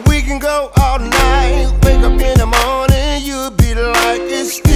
We can go all night. Wake up in the morning, you'll be like it's